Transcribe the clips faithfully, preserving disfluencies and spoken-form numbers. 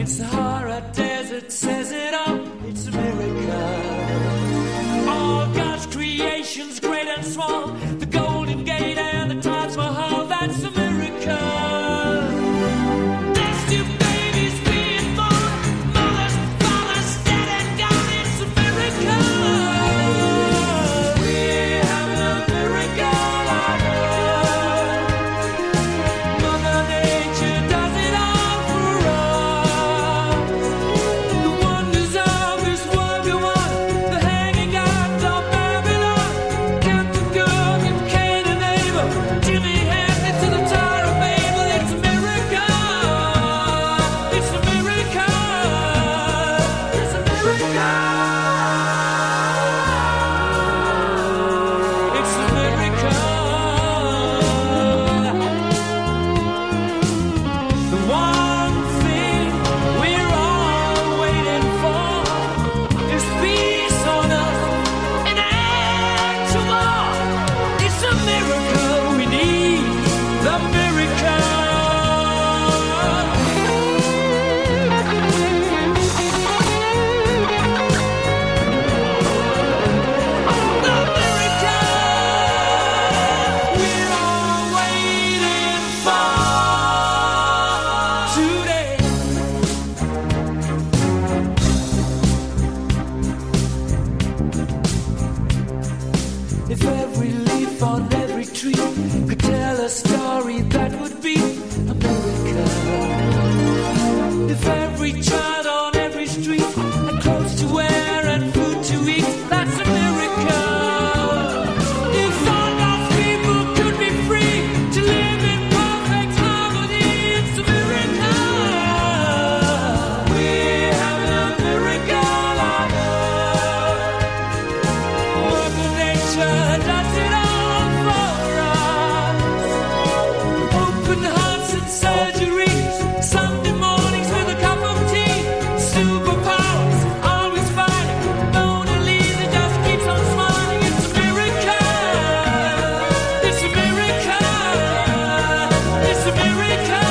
Sahara Desert says it all, it's a miracle. All God's creations, great and small, the Golden Gate and the Taj Mahal, that's a miracle. There's two babies being born, mothers, fathers, dead and gone, it's a miracle. We're having a miracle on earth. Mother Nature does it all for us. The wonders of this world go on, the hanging gods of Babylon, Captain Cook and Cain and Abel, Jimmy Hanley to the Tower of Babel, it's a miracle. It's a miracle. It's a miracle. It's a miracle. The one thing we're all waiting for is peace on earth and end to war. It's a miracle we need, the miracle. The miracle we're all waiting for today. If every leaf on every tree could tell a story, that would be a miracle. If every child on every street had clothes to wear and food to eat, that's a miracle. If all God's people could be free to live in perfect harmony, it's a miracle. We're having a miracle on earth. Mother Nature does it all for us. Open hearts and surgeries, Sunday mornings with a cup of tea, superpowers, always fighting. Mona Lisa just keeps on smiling. It's a miracle. It's a miracle. It's a miracle.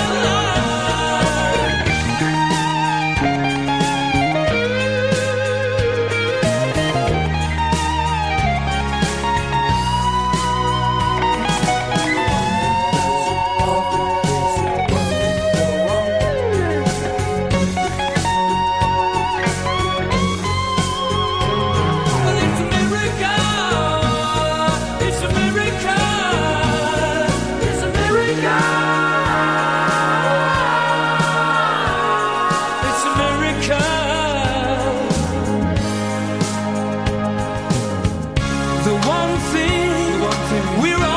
Well, it's a miracle. It's a miracle. It's a miracle. It's a miracle. The one thing we're all